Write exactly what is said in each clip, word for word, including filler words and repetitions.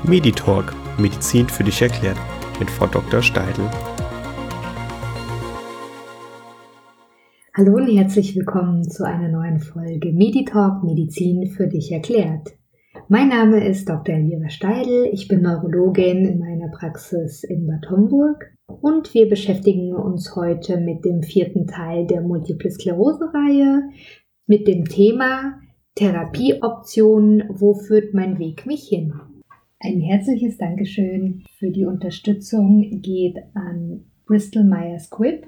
Meditalk, Medizin für dich erklärt, mit Frau Doktor Steidl. Hallo und herzlich willkommen zu einer neuen Folge Meditalk, Medizin für dich erklärt. Mein Name ist Doktor Elvira Steidl, ich bin Neurologin in meiner Praxis in Bad Homburg und wir beschäftigen uns heute mit dem vierten Teil der Multiple-Sklerose-Reihe mit dem Thema Therapieoptionen, wo führt mein Weg mich hin? Ein herzliches Dankeschön für die Unterstützung geht an Bristol Myers Squibb,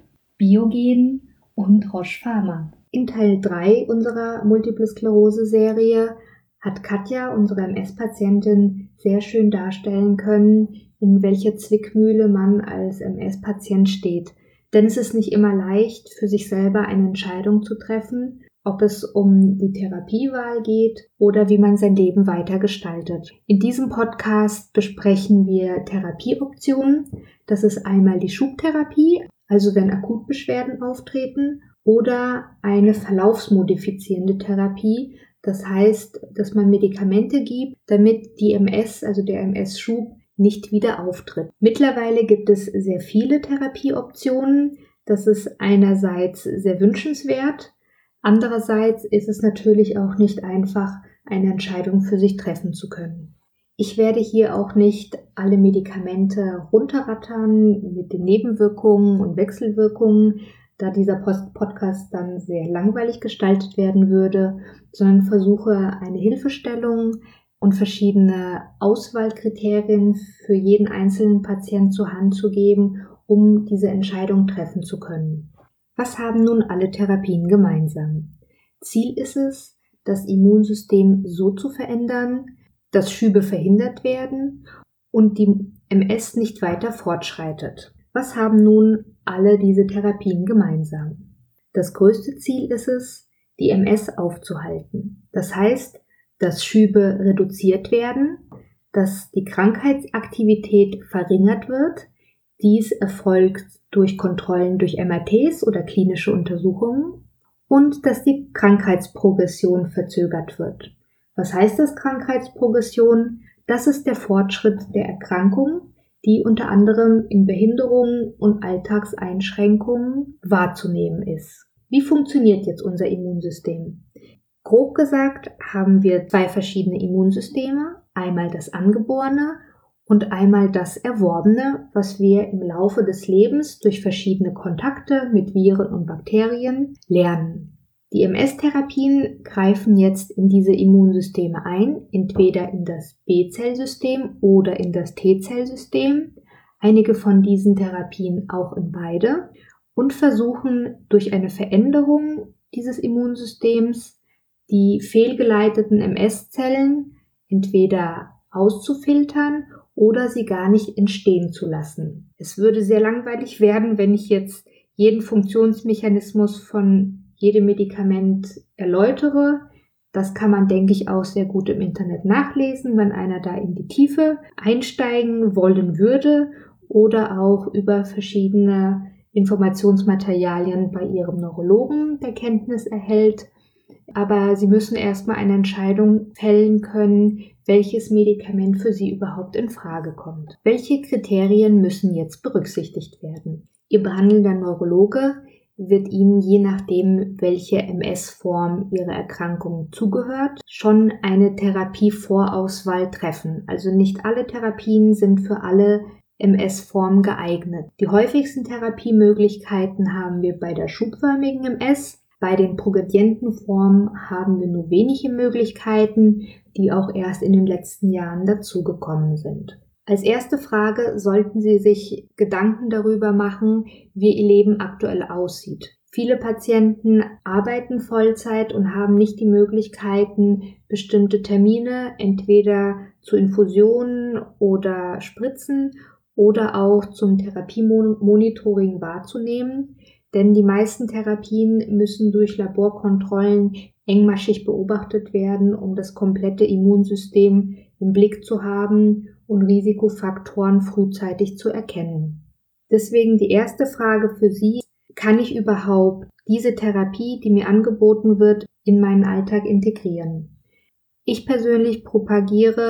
Biogen und Roche Pharma. In Teil drei unserer Multiple-Sklerose-Serie hat Katja, unsere M S-Patientin, sehr schön darstellen können, in welcher Zwickmühle man als M S-Patient steht. Denn es ist nicht immer leicht, für sich selber eine Entscheidung zu treffen, ob es um die Therapiewahl geht oder wie man sein Leben weiter gestaltet. In diesem Podcast besprechen wir Therapieoptionen. Das ist einmal die Schubtherapie, also wenn Akutbeschwerden auftreten, oder eine verlaufsmodifizierende Therapie. Das heißt, dass man Medikamente gibt, damit die M S, also der M S-Schub, nicht wieder auftritt. Mittlerweile gibt es sehr viele Therapieoptionen. Das ist einerseits sehr wünschenswert. Andererseits ist es natürlich auch nicht einfach, eine Entscheidung für sich treffen zu können. Ich werde hier auch nicht alle Medikamente runterrattern mit den Nebenwirkungen und Wechselwirkungen, da dieser Podcast dann sehr langweilig gestaltet werden würde, sondern versuche eine Hilfestellung und verschiedene Auswahlkriterien für jeden einzelnen Patienten zur Hand zu geben, um diese Entscheidung treffen zu können. Was haben nun alle Therapien gemeinsam? Ziel ist es, das Immunsystem so zu verändern, dass Schübe verhindert werden und die M S nicht weiter fortschreitet. Was haben nun alle diese Therapien gemeinsam? Das größte Ziel ist es, die M S aufzuhalten. Das heißt, dass Schübe reduziert werden, dass die Krankheitsaktivität verringert wird. Dies erfolgt durch Kontrollen durch M R Ts oder klinische Untersuchungen und dass die Krankheitsprogression verzögert wird. Was heißt das Krankheitsprogression? Das ist der Fortschritt der Erkrankung, die unter anderem in Behinderungen und Alltagseinschränkungen wahrzunehmen ist. Wie funktioniert jetzt unser Immunsystem? Grob gesagt haben wir zwei verschiedene Immunsysteme, einmal das angeborene und einmal das Erworbene, was wir im Laufe des Lebens durch verschiedene Kontakte mit Viren und Bakterien lernen. Die M S-Therapien greifen jetzt in diese Immunsysteme ein, entweder in das B-Zellsystem oder in das T-Zellsystem, einige von diesen Therapien auch in beide, und versuchen durch eine Veränderung dieses Immunsystems die fehlgeleiteten M S-Zellen entweder auszufiltern oder sie gar nicht entstehen zu lassen. Es würde sehr langweilig werden, wenn ich jetzt jeden Funktionsmechanismus von jedem Medikament erläutere. Das kann man, denke ich, auch sehr gut im Internet nachlesen, wenn einer da in die Tiefe einsteigen wollen würde oder auch über verschiedene Informationsmaterialien bei Ihrem Neurologen der Kenntnis erhält. Aber Sie müssen erstmal eine Entscheidung fällen können, welches Medikament für Sie überhaupt in Frage kommt. Welche Kriterien müssen jetzt berücksichtigt werden? Ihr behandelnder Neurologe wird Ihnen, je nachdem, welche M S-Form Ihrer Erkrankung zugehört, schon eine Therapievorauswahl treffen. Also nicht alle Therapien sind für alle M S-Formen geeignet. Die häufigsten Therapiemöglichkeiten haben wir bei der schubförmigen M S. Bei den progredienten Formen haben wir nur wenige Möglichkeiten, die auch erst in den letzten Jahren dazugekommen sind. Als erste Frage sollten Sie sich Gedanken darüber machen, wie Ihr Leben aktuell aussieht. Viele Patienten arbeiten Vollzeit und haben nicht die Möglichkeiten, bestimmte Termine entweder zu Infusionen oder Spritzen oder auch zum Therapiemonitoring wahrzunehmen. Denn die meisten Therapien müssen durch Laborkontrollen engmaschig beobachtet werden, um das komplette Immunsystem im Blick zu haben und Risikofaktoren frühzeitig zu erkennen. Deswegen die erste Frage für Sie: Kann ich überhaupt diese Therapie, die mir angeboten wird, in meinen Alltag integrieren? Ich persönlich propagiere,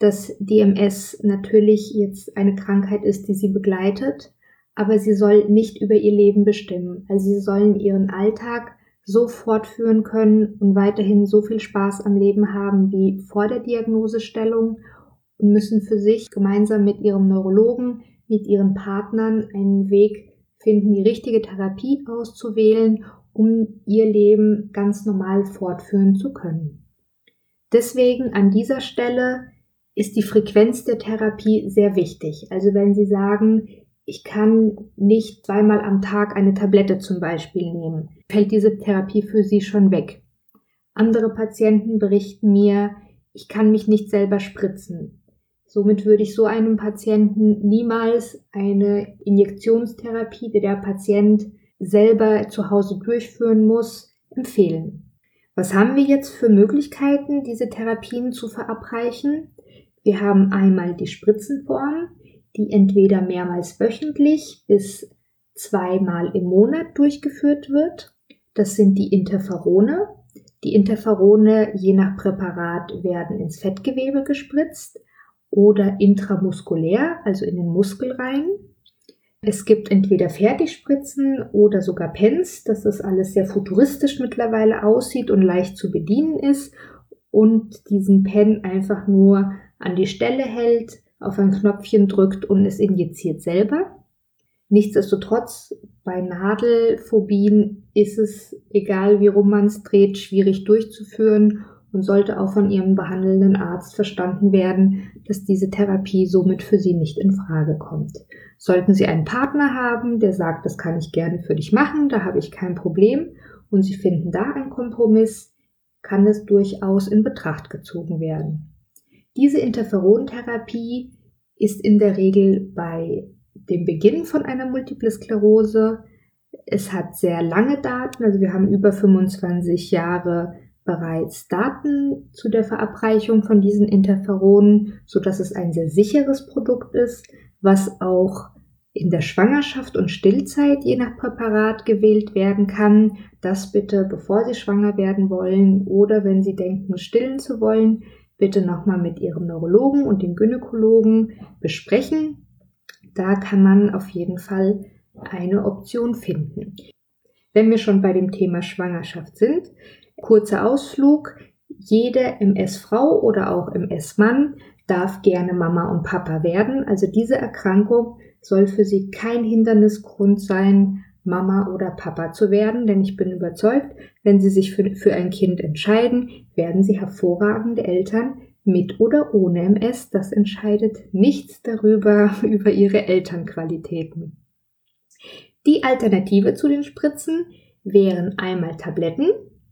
dass die M S natürlich jetzt eine Krankheit ist, die sie begleitet, aber sie soll nicht über ihr Leben bestimmen. Also sie sollen ihren Alltag so fortführen können und weiterhin so viel Spaß am Leben haben wie vor der Diagnosestellung und müssen für sich gemeinsam mit ihrem Neurologen, mit ihren Partnern einen Weg finden, die richtige Therapie auszuwählen, um ihr Leben ganz normal fortführen zu können. Deswegen an dieser Stelle ist die Frequenz der Therapie sehr wichtig. Also wenn Sie sagen, ich kann nicht zweimal am Tag eine Tablette zum Beispiel nehmen, fällt diese Therapie für Sie schon weg. Andere Patienten berichten mir, ich kann mich nicht selber spritzen. Somit würde ich so einem Patienten niemals eine Injektionstherapie, die der Patient selber zu Hause durchführen muss, empfehlen. Was haben wir jetzt für Möglichkeiten, diese Therapien zu verabreichen? Wir haben einmal die Spritzenform, die entweder mehrmals wöchentlich bis zweimal im Monat durchgeführt wird. Das sind die Interferone. Die Interferone, je nach Präparat, werden ins Fettgewebe gespritzt oder intramuskulär, also in den Muskel rein. Es gibt entweder Fertigspritzen oder sogar Pens, dass das alles sehr futuristisch mittlerweile aussieht und leicht zu bedienen ist und diesen Pen einfach nur an die Stelle hält, auf ein Knopfchen drückt und es injiziert selber. Nichtsdestotrotz, bei Nadelphobien ist es, egal wie rum man es dreht, schwierig durchzuführen und sollte auch von Ihrem behandelnden Arzt verstanden werden, dass diese Therapie somit für Sie nicht in Frage kommt. Sollten Sie einen Partner haben, der sagt, das kann ich gerne für dich machen, da habe ich kein Problem und Sie finden da einen Kompromiss, kann es durchaus in Betracht gezogen werden. Diese Interferontherapie ist in der Regel bei dem Beginn von einer Multiple Sklerose. Es hat sehr lange Daten, also wir haben über fünfundzwanzig Jahre bereits Daten zu der Verabreichung von diesen Interferonen, sodass es ein sehr sicheres Produkt ist, was auch in der Schwangerschaft und Stillzeit je nach Präparat gewählt werden kann. Das bitte, bevor Sie schwanger werden wollen oder wenn Sie denken, stillen zu wollen, bitte nochmal mit Ihrem Neurologen und dem Gynäkologen besprechen. Da kann man auf jeden Fall eine Option finden. Wenn wir schon bei dem Thema Schwangerschaft sind, kurzer Ausflug. Jede M S-Frau oder auch M S-Mann darf gerne Mama und Papa werden. Also diese Erkrankung soll für Sie kein Hindernisgrund sein, Mama oder Papa zu werden, denn ich bin überzeugt, wenn Sie sich für, für ein Kind entscheiden, werden Sie hervorragende Eltern mit oder ohne M S. Das entscheidet nichts darüber, über Ihre Elternqualitäten. Die Alternative zu den Spritzen wären einmal Tabletten.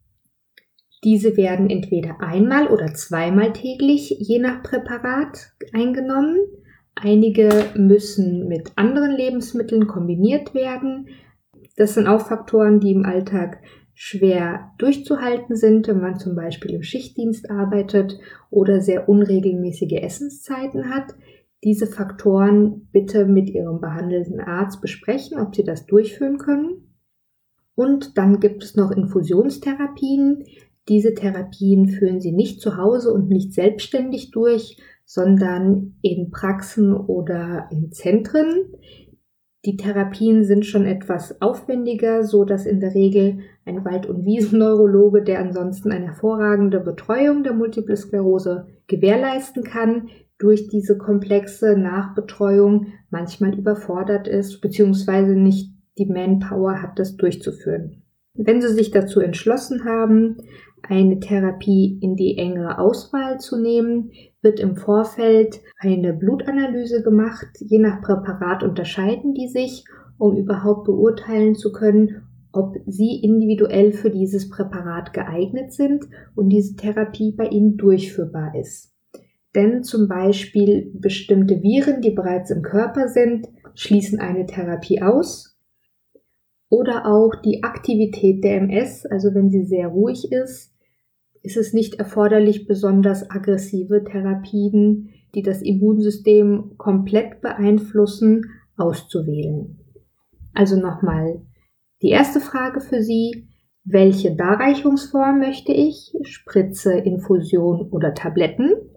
Diese werden entweder einmal oder zweimal täglich, je nach Präparat, eingenommen. Einige müssen mit anderen Lebensmitteln kombiniert werden. Das sind auch Faktoren, die im Alltag schwer durchzuhalten sind, wenn man zum Beispiel im Schichtdienst arbeitet oder sehr unregelmäßige Essenszeiten hat. Diese Faktoren bitte mit Ihrem behandelnden Arzt besprechen, ob Sie das durchführen können. Und dann gibt es noch Infusionstherapien. Diese Therapien führen Sie nicht zu Hause und nicht selbstständig durch, sondern in Praxen oder in Zentren. Die Therapien sind schon etwas aufwendiger, so dass in der Regel ein Wald- und Wiesenneurologe, der ansonsten eine hervorragende Betreuung der Multiple Sklerose gewährleisten kann, durch diese komplexe Nachbetreuung manchmal überfordert ist, beziehungsweise nicht die Manpower hat, das durchzuführen. Wenn Sie sich dazu entschlossen haben, eine Therapie in die engere Auswahl zu nehmen, wird im Vorfeld eine Blutanalyse gemacht. Je nach Präparat unterscheiden die sich, um überhaupt beurteilen zu können, ob Sie individuell für dieses Präparat geeignet sind und diese Therapie bei Ihnen durchführbar ist. Denn zum Beispiel bestimmte Viren, die bereits im Körper sind, schließen eine Therapie aus. Oder auch die Aktivität der M S, also wenn sie sehr ruhig ist, ist es nicht erforderlich, besonders aggressive Therapien, die das Immunsystem komplett beeinflussen, auszuwählen. Also nochmal die erste Frage für Sie: Welche Darreichungsform möchte ich? Spritze, Infusion oder Tabletten?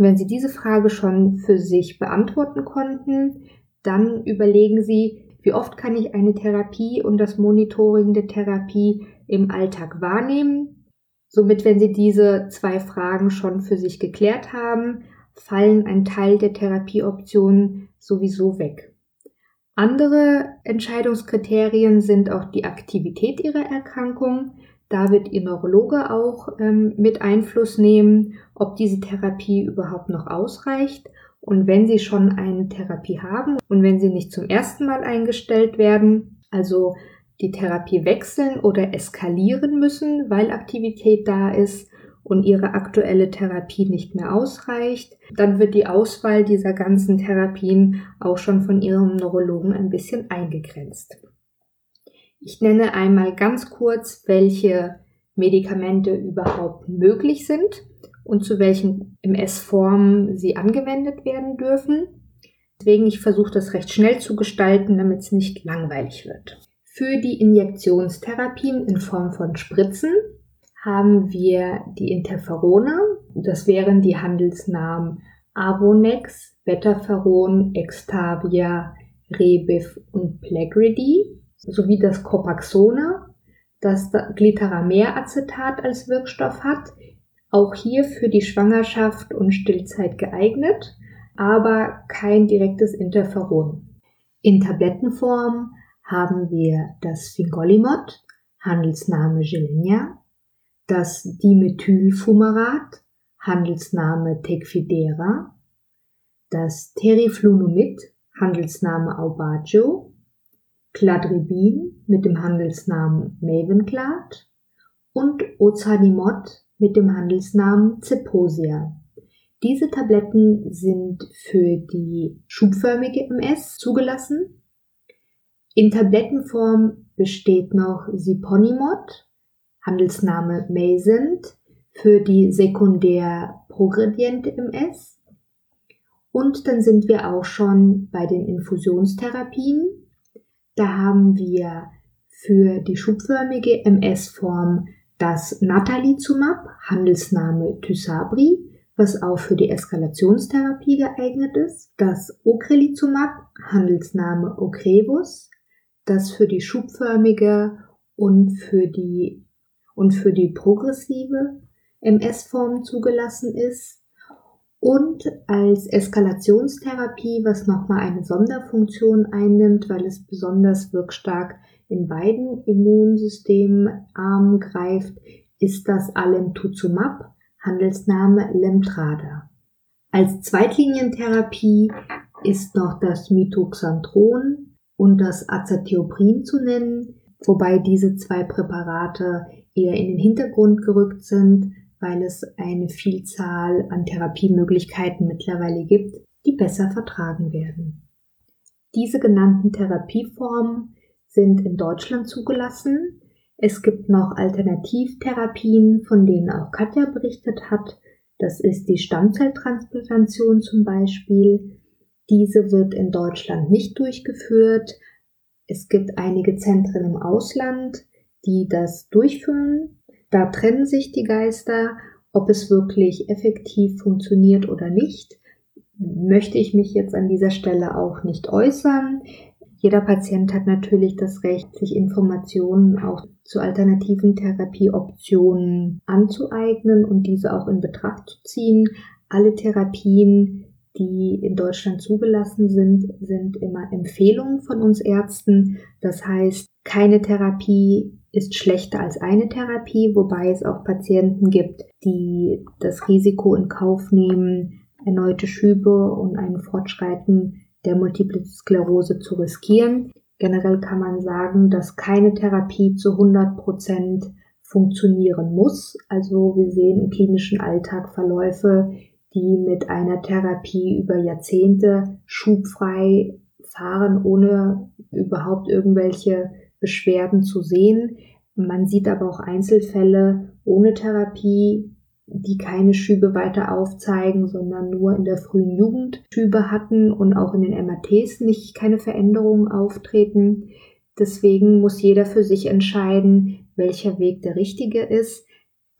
Und wenn Sie diese Frage schon für sich beantworten konnten, dann überlegen Sie, wie oft kann ich eine Therapie und das Monitoring der Therapie im Alltag wahrnehmen. Somit, wenn Sie diese zwei Fragen schon für sich geklärt haben, fallen ein Teil der Therapieoptionen sowieso weg. Andere Entscheidungskriterien sind auch die Aktivität Ihrer Erkrankung. Da wird Ihr Neurologe auch ähm, mit Einfluss nehmen, ob diese Therapie überhaupt noch ausreicht. Und wenn Sie schon eine Therapie haben und wenn Sie nicht zum ersten Mal eingestellt werden, also die Therapie wechseln oder eskalieren müssen, weil Aktivität da ist und Ihre aktuelle Therapie nicht mehr ausreicht, dann wird die Auswahl dieser ganzen Therapien auch schon von Ihrem Neurologen ein bisschen eingegrenzt. Ich nenne einmal ganz kurz, welche Medikamente überhaupt möglich sind und zu welchen M S-Formen sie angewendet werden dürfen. Deswegen, ich versuche das recht schnell zu gestalten, damit es nicht langweilig wird. Für die Injektionstherapien in Form von Spritzen haben wir die Interferone. Das wären die Handelsnamen Avonex, Betaferon, Extavia, Rebif und Plegridy, sowie das Copaxone, das Glitaramer-Acetat als Wirkstoff hat. Auch hier für die Schwangerschaft und Stillzeit geeignet, aber kein direktes Interferon. In Tablettenform haben wir das Fingolimod, Handelsname Gilenya, das Dimethylfumarat, Handelsname Tecfidera, das Teriflunomid, Handelsname Aubagio, Cladribin mit dem Handelsnamen Mavenclad und Ozanimod mit dem Handelsnamen Zeposia. Diese Tabletten sind für die schubförmige M S zugelassen. In Tablettenform besteht noch Siponimod, Handelsname Mayzent, für die sekundär progrediente M S. Und dann sind wir auch schon bei den Infusionstherapien. Da haben wir für die schubförmige M S-Form das Natalizumab, Handelsname Tysabri, was auch für die Eskalationstherapie geeignet ist, das Ocrelizumab, Handelsname Ocrevus, das für die schubförmige und für die, und für die progressive M S-Form zugelassen ist, und als Eskalationstherapie, was nochmal eine Sonderfunktion einnimmt, weil es besonders wirkstark in beiden Immunsystem-Armen greift, ist das Alemtuzumab, Handelsname Lemtrada. Als Zweitlinientherapie ist noch das Mitoxantron und das Azathioprine zu nennen, wobei diese zwei Präparate eher in den Hintergrund gerückt sind, weil es eine Vielzahl an Therapiemöglichkeiten mittlerweile gibt, die besser vertragen werden. Diese genannten Therapieformen sind in Deutschland zugelassen. Es gibt noch Alternativtherapien, von denen auch Katja berichtet hat. Das ist die Stammzelltransplantation zum Beispiel. Diese wird in Deutschland nicht durchgeführt. Es gibt einige Zentren im Ausland, die das durchführen. Da trennen sich die Geister, ob es wirklich effektiv funktioniert oder nicht. Möchte ich mich jetzt an dieser Stelle auch nicht äußern. Jeder Patient hat natürlich das Recht, sich Informationen auch zu alternativen Therapieoptionen anzueignen und diese auch in Betracht zu ziehen. Alle Therapien, die in Deutschland zugelassen sind, sind immer Empfehlungen von uns Ärzten. Das heißt, keine Therapie ist schlechter als eine Therapie, wobei es auch Patienten gibt, die das Risiko in Kauf nehmen, erneute Schübe und ein Fortschreiten der Multiple Sklerose zu riskieren. Generell kann man sagen, dass keine Therapie zu hundert Prozent funktionieren muss. Also wir sehen im klinischen Alltag Verläufe, die mit einer Therapie über Jahrzehnte schubfrei fahren, ohne überhaupt irgendwelche Beschwerden zu sehen. Man sieht aber auch Einzelfälle ohne Therapie, die keine Schübe weiter aufzeigen, sondern nur in der frühen Jugend Schübe hatten und auch in den M R Ts nicht keine Veränderungen auftreten. Deswegen muss jeder für sich entscheiden, welcher Weg der richtige ist.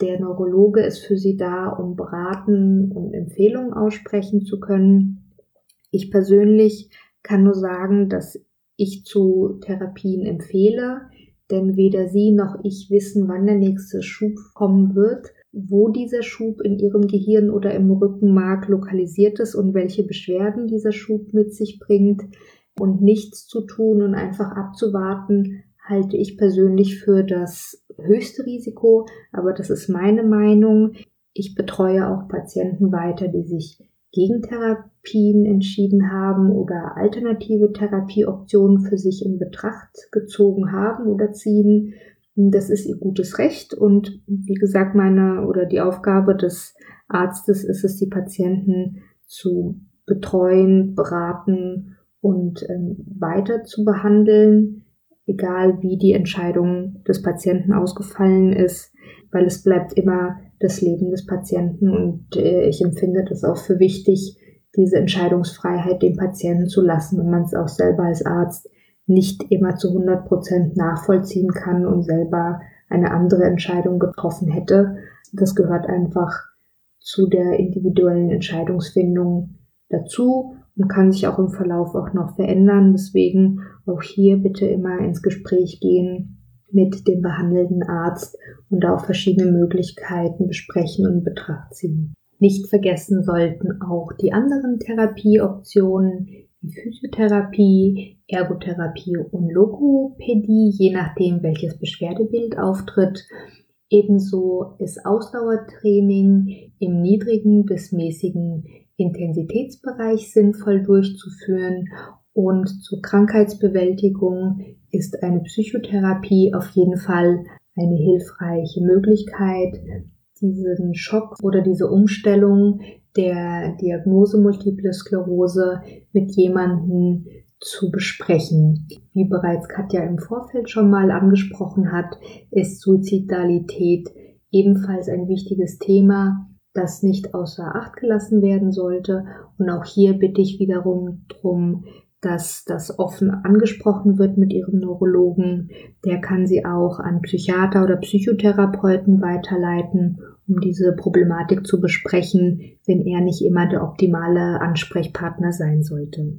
Der Neurologe ist für Sie da, um beraten und Empfehlungen aussprechen zu können. Ich persönlich kann nur sagen, dass ich zu Therapien empfehle, denn weder Sie noch ich wissen, wann der nächste Schub kommen wird, wo dieser Schub in Ihrem Gehirn oder im Rückenmark lokalisiert ist und welche Beschwerden dieser Schub mit sich bringt. Und nichts zu tun und einfach abzuwarten, halte ich persönlich für das höchste Risiko, aber das ist meine Meinung. Ich betreue auch Patienten weiter, die sich gegen Therapien entschieden haben oder alternative Therapieoptionen für sich in Betracht gezogen haben oder ziehen. Das ist ihr gutes Recht und wie gesagt, meine oder die Aufgabe des Arztes ist es, die Patienten zu betreuen, beraten und ähm, weiter zu behandeln, egal wie die Entscheidung des Patienten ausgefallen ist, weil es bleibt immer das Leben des Patienten und äh, ich empfinde das auch für wichtig, diese Entscheidungsfreiheit dem Patienten zu lassen und man es auch selber als Arzt nicht immer zu hundert Prozent nachvollziehen kann und selber eine andere Entscheidung getroffen hätte. Das gehört einfach zu der individuellen Entscheidungsfindung dazu und kann sich auch im Verlauf auch noch verändern. Deswegen auch hier bitte immer ins Gespräch gehen mit dem behandelnden Arzt und auch verschiedene Möglichkeiten besprechen und in Betracht ziehen. Nicht vergessen sollten auch die anderen Therapieoptionen, die Physiotherapie, Ergotherapie und Logopädie, je nachdem welches Beschwerdebild auftritt. Ebenso ist Ausdauertraining im niedrigen bis mäßigen Intensitätsbereich sinnvoll durchzuführen und zur Krankheitsbewältigung ist eine Psychotherapie auf jeden Fall eine hilfreiche Möglichkeit, diesen Schock oder diese Umstellung der Diagnose Multiple Sklerose mit jemandem zu besprechen. Wie bereits Katja im Vorfeld schon mal angesprochen hat, ist Suizidalität ebenfalls ein wichtiges Thema, das nicht außer Acht gelassen werden sollte. Und auch hier bitte ich wiederum darum, dass das offen angesprochen wird mit Ihrem Neurologen. Der kann Sie auch an Psychiater oder Psychotherapeuten weiterleiten, um diese Problematik zu besprechen, wenn er nicht immer der optimale Ansprechpartner sein sollte.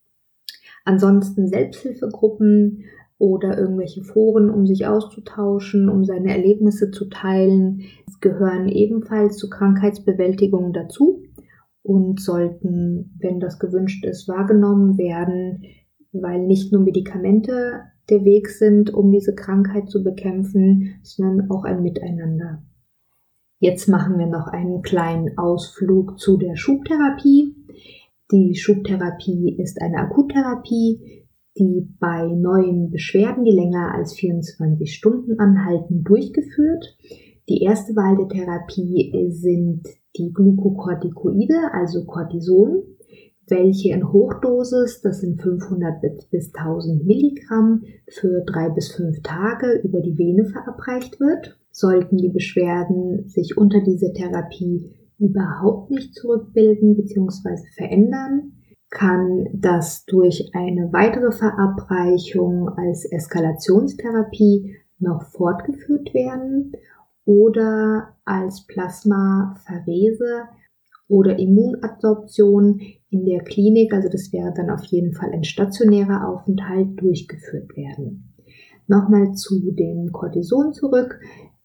Ansonsten Selbsthilfegruppen oder irgendwelche Foren, um sich auszutauschen, um seine Erlebnisse zu teilen, gehören ebenfalls zur Krankheitsbewältigung dazu und sollten, wenn das gewünscht ist, wahrgenommen werden, weil nicht nur Medikamente der Weg sind, um diese Krankheit zu bekämpfen, sondern auch ein Miteinander. Jetzt machen wir noch einen kleinen Ausflug zu der Schubtherapie. Die Schubtherapie ist eine Akuttherapie, die bei neuen Beschwerden, die länger als vierundzwanzig Stunden anhalten, durchgeführt. Die erste Wahl der Therapie sind die Glukokortikoide, also Cortison, welche in Hochdosis, das sind fünfhundert bis tausend Milligramm, für drei bis fünf Tage über die Vene verabreicht wird. Sollten die Beschwerden sich unter dieser Therapie überhaupt nicht zurückbilden bzw. verändern, kann das durch eine weitere Verabreichung als Eskalationstherapie noch fortgeführt werden oder als Plasmapherese oder Immunadsorption in der Klinik, also das wäre dann auf jeden Fall ein stationärer Aufenthalt, durchgeführt werden. Nochmal zu dem Cortison zurück.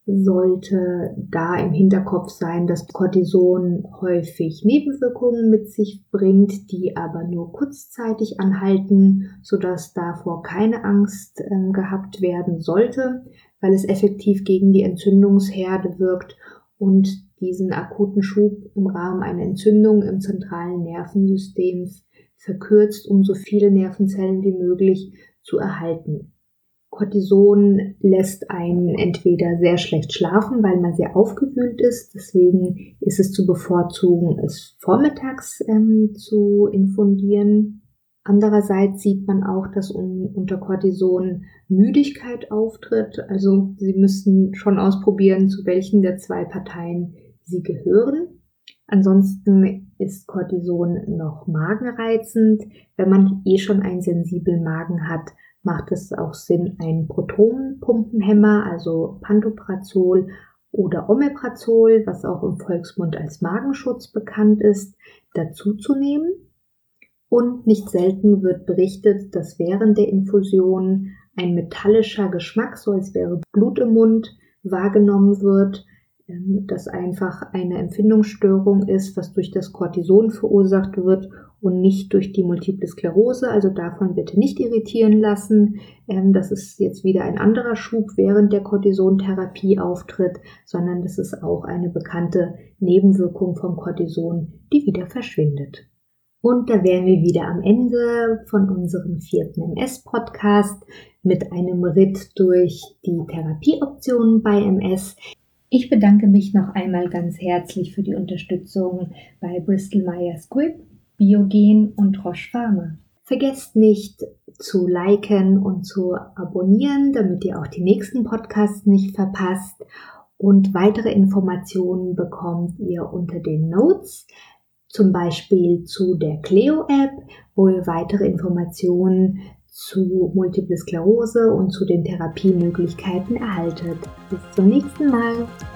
Sollte da im Hinterkopf sein, dass Cortison häufig Nebenwirkungen mit sich bringt, die aber nur kurzzeitig anhalten, sodass davor keine Angst äh, gehabt werden sollte, weil es effektiv gegen die Entzündungsherde wirkt und diesen akuten Schub im Rahmen einer Entzündung im zentralen Nervensystem verkürzt, um so viele Nervenzellen wie möglich zu erhalten. Cortison lässt einen entweder sehr schlecht schlafen, weil man sehr aufgewühlt ist. Deswegen ist es zu bevorzugen, es vormittags ähm, zu infundieren. Andererseits sieht man auch, dass un- unter Cortison Müdigkeit auftritt. Also Sie müssen schon ausprobieren, zu welchen der zwei Parteien Sie gehören. Ansonsten ist Cortison noch magenreizend. Wenn man eh schon einen sensiblen Magen hat, macht es auch Sinn, einen Protonenpumpenhemmer, also Pantoprazol oder Omeprazol, was auch im Volksmund als Magenschutz bekannt ist, dazuzunehmen. Und nicht selten wird berichtet, dass während der Infusion ein metallischer Geschmack, so als wäre Blut im Mund, wahrgenommen wird, das einfach eine Empfindungsstörung ist, was durch das Cortison verursacht wird und nicht durch die Multiple Sklerose. Also davon bitte nicht irritieren lassen. Das ist jetzt wieder ein anderer Schub während der Cortisontherapie auftritt, sondern das ist auch eine bekannte Nebenwirkung vom Cortison, die wieder verschwindet. Und da wären wir wieder am Ende von unserem vierten M S-Podcast mit einem Ritt durch die Therapieoptionen bei M S. Ich bedanke mich noch einmal ganz herzlich für die Unterstützung bei Bristol Myers Squibb, Biogen und Roche Pharma. Vergesst nicht zu liken und zu abonnieren, damit ihr auch die nächsten Podcasts nicht verpasst. Und weitere Informationen bekommt ihr unter den Notes, zum Beispiel zu der Cleo-App, wo ihr weitere Informationen zu Multiple Sklerose und zu den Therapiemöglichkeiten erhaltet. Bis zum nächsten Mal.